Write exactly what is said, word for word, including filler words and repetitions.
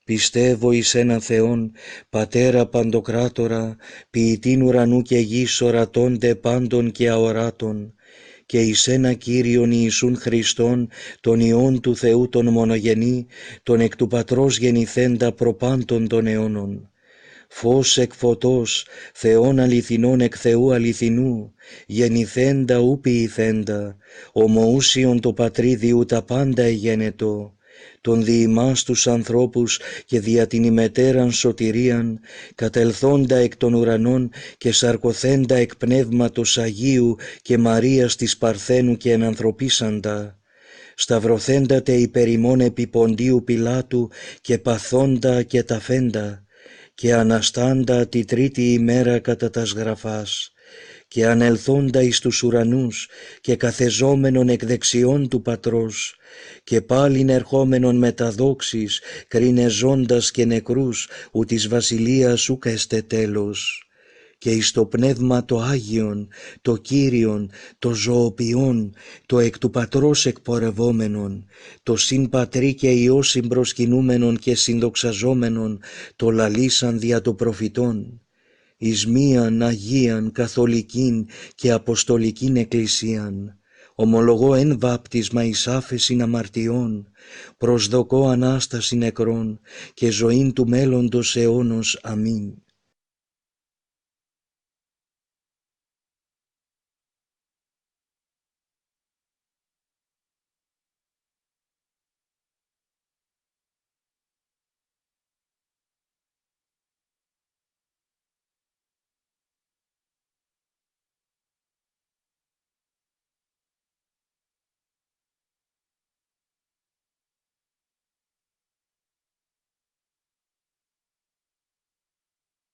Πιστεύω εις έναν Θεόν, Πατέρα Παντοκράτορα, ποιητήν ουρανού και γης ορατώνται πάντων και αοράτων, και εις ένα Κύριον Ιησούν Χριστόν, τον Υιόν του Θεού τον μονογενή, τον εκ του Πατρός γεννηθέντα προπάντων των αιώνων. Φως εκ φωτός, Θεόν αληθινόν εκ Θεού αληθινού, γεννηθέντα ου ποιηθέντα, ομοούσιον το πατρίδιου τα πάντα εγένετο, τον δι' ημάς τους ανθρώπους και δια την ημετέραν σωτηρίαν, κατελθόντα εκ των ουρανών και σαρκωθέντα εκ Πνεύματος Αγίου και Μαρίας της Παρθένου και ενανθρωπίσαντα, σταυρωθέντα τε υπερ ημών επί Ποντίου Πιλάτου και παθόντα και ταφέντα, και αναστάντα τη τρίτη ημέρα κατά τας γραφάς, και ανελθόντα εις τους ουρανούς και καθεζόμενον εκ δεξιών του Πατρός, και πάλιν ερχόμενον με τα δόξης, κρίνε ζώντας και νεκρούς, ου της βασιλείας ούκ εστέ τέλος. Και εις το Πνεύμα το Άγιον, το Κύριον, το ζωοποιόν, το εκ του Πατρός εκπορευόμενον, το συν Πατρί και Υιό συμπροσκυνούμενον και συνδοξαζόμενον, το λαλήσαν δια το προφητών, εις μίαν Αγίαν Καθολικήν και Αποστολικήν Εκκλησίαν, ομολογώ εν βάπτισμα εις άφεσιν αμαρτιών, προσδοκώ Ανάσταση νεκρών και ζωήν του μέλλοντος αιώνος. Αμήν.